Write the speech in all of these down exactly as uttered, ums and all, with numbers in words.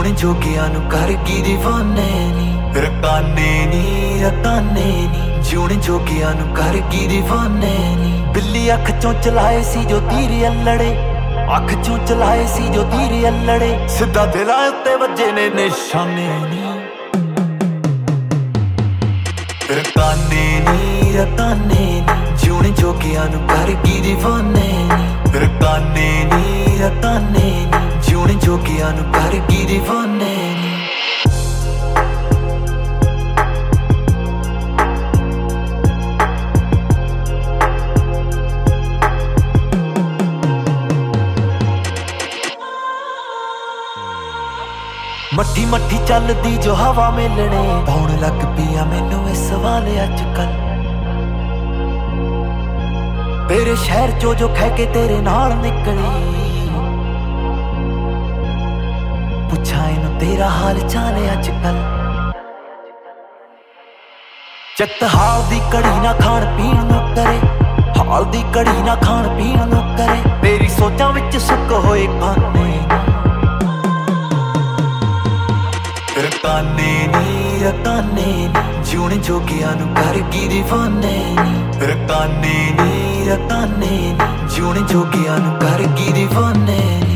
ਜਿਉਣੇ ਜੋਗਿਆਂ ਨੂੰ ਕਰ ਕੀ ਦੀਵਾਨੇ ਨੀ ਰਕਾਨੇ ਨੀ ਰਕਾਨੇ ਨੀ ਜਿਉਣੇ ਜੋਗਿਆਂ ਨੂੰ ਕਰ ਕੀ ਦੀਵਾਨੇ ਨੀ ਬਿੱਲੀ ਅੱਖ ਚੋਂ ਚਲਾਏ ਸੀ ਜੋ ਤੀਰ ਅਲੜੇ ਅੱਖ ਚੋਂ ਚਲਾਏ ਸੀ ਜੋ ਤੀਰ ਅਲੜੇ ਸਿੱਧਾ ਦਿਲਾਂ ਉੱਤੇ ਵੱਜੇ ਨੇ ਨਿਸ਼ਾਨੇ ਨੀ ਰਕਾਨੇ ਨੀ ਰਕਾਨੇ ਨੀ ਜਿਉਣੇ ਜੋਗਿਆਂ ਨੂੰ ਕਰ ਕੀ ਦੀਵਾਨੇ ਨੀ ਰਕਾਨੇ ਨੀ ਰਕਾਨੇ ਨੀ ਜਿਉਣੇ ਜੋਗਿਆਂ ਨੂੰ ਕਰ ਕੀ ਦੀਵਾਨੇ ਨੀ ਮੱਠੀ ਮੱਠੀ ਚੱਲਦੀ ਜੋ ਹਵਾ ਮੇਲਣੇ ਪਾਉਣ ਲੱਗ ਪਿਆ ਮੈਨੂੰ ਇਹ ਸਵਾਲ ਅੱਜ ਕੱਲ ਤੇਰੇ ਸ਼ਹਿਰ ਚੋਂ ਜੋ ਖਹਿ ਕੇ ਤੇਰੇ ਨਾਲ ਨਿਕਲੀ ਪੁੱਛਾਂ ਇਹਨੂੰ ਤੇਰਾ ਹਾਲ ਚਾਲ ਅੱਜ ਕੱਲ ਚੱਤ ਹਾਲ ਦੀ ਘੜੀ ਨਾ ਖਾਣ ਪੀਣ ਨੂੰ ਕਰੇ ਹਾਲ ਦੀ ਘੜੀ ਨਾ ਖਾਣ ਪੀਣ ਨੂੰ ਕਰੇ ਤੇਰੀ ਸੋਚਾਂ ਵਿੱਚ ਸੁੱਕ ਹੋਏ ਖਾਨੇ ਰਕਾਨੇ ਨੀ ਰਕਾਨੇ ਨੀ ਜਿਉਣੇ ਜੋਗਿਆਂ ਨੂੰ ਕਰ ਕੀ ਦੀਵਾਨੇ ਨੀ ਰਕਾਨੇ ਨੀ ਰਕਾਨੇ ਨੀ ਜਿਉਣੇ ਜੋਗਿਆਂ ਨੂੰ ਕਰ ਕੀ ਦੀਵਾਨੇ ਨੀ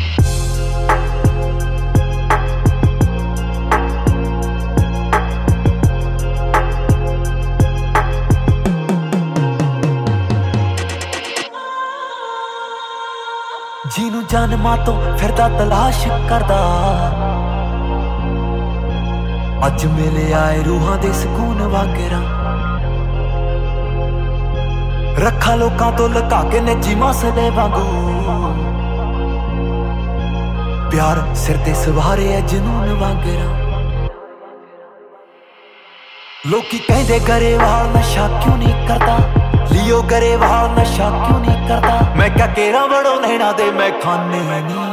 ਜਿਹਨੂੰ ਜਨਮਾਂ ਤੋਂ ਫਿਰਦਾ ਤਲਾਸ਼ ਕਰਦਾ ਅੱਜ ਮਿਲੇ ਆਏ ਰੂਹਾਂ ਦੇ ਸਕੂਨ ਵਾਂਗਰਾਂ ਰੱਖਾਂ ਲੋਕਾਂ ਤੋਂ ਲੁਕਾ ਕੇ ਨੱਚੀ ਮਸਲੇ ਵਾਂਗੂ ਪਿਆਰ ਸਿਰ ਤੇ ਸਵਾਰੇ ਐ ਜਨੂਨ ਵਾਂਗਰਾਂ ਲੋਕੀ ਕਹਿੰਦੇ ਗਰੇਵਾਲ ਨਸ਼ਾ ਕਿਉਂ ਨਹੀਂ ਕਰਦਾ ਲਿਓ ਗਰੇਵਾਲ ਨਸ਼ਾ ਕਿਉਂ ਨਹੀਂ ਕਰਦਾ ਮੈਂ ਕਿਹਾ ਕੇਰਾ ਵੜੋ ਲੈਣਾ ਦੇ ਮੈਂ ਖਾਨੇ ਨੀ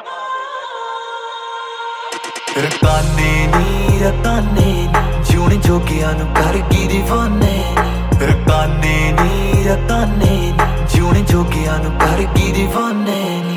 ਰਕਾਨੇ ਨੀ ਰਕਾਨੇ ਨੀ ਜਿਉਣੇ ਜੋਗਿਆਂ ਨੂੰ ਕਰ ਕੀ ਦੀਵਾਨੇ ਨੀ ਰਕਾਨੇ ਨੀ ਰਕਾਨੇ ਨੀ ਜਿਉਣੇ ਜੋਗਿਆਂ ਨੂੰ ਕਰ ਕੀ ਦੀਵਾਨੇ ਨੀ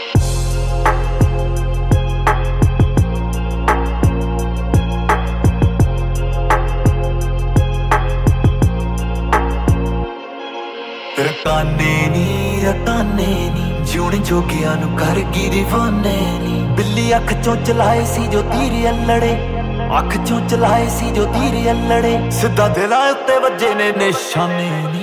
ਰਕਾਨੇ ਨੀ ਰਕਾਨੇ ਨੀ ਜਿਉਣੇ ਜੋਗਿਆਂ ਨੂੰ ਕਰ ਕੀ ਦੀਵਾਨੇ ਨੀ ਬਿੱਲੀ ਅੱਖ ਚੋਂ ਚਲਾਏ ਸੀ ਜੋ ਤੀਰ ਅਲੜੇ ਅੱਖ ਚੋਂ ਚਲਾਏ ਸੀ ਜੋ ਤੀਰ ਅਲੜੇ ਸਿੱਧਾ ਦਿਲਾਂ ਉੱਤੇ ਵੱਜੇ ਨੇ ਨਿਸ਼ਾਨੇ ਨੀ